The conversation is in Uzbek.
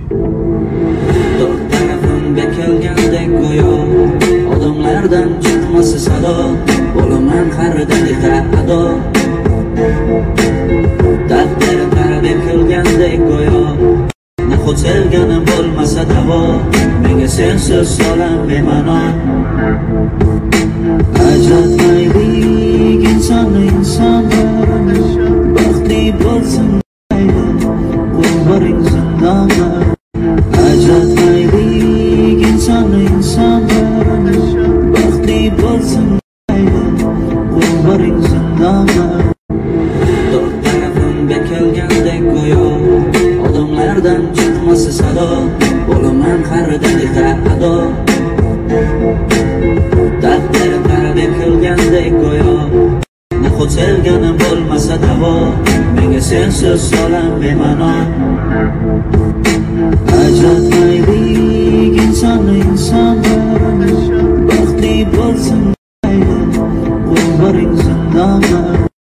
Dört tarafimga kelgandek go'yo odamlardan chiqmasa sado, bo'laman har daqiqa ado. Taqdirim qarab kelgandek go'yo nahot sevganim bo'lmasa davo, menga sensiz solam bema'no. Ajratmaylik insonni insondan, baxtli bo'lsin umring zindonda. Ajratmaylik insonni insondan, baxtli bo'lsin umring zindonda. Dört tarafimga kelgandek go'yo odamlardan chiqmasa sado, bo'laman har daqiqa ado. Taqdirim qarab kelgandek go'yo nahot sevganim bo'lmasa davo, menga sensiz solam bema'no.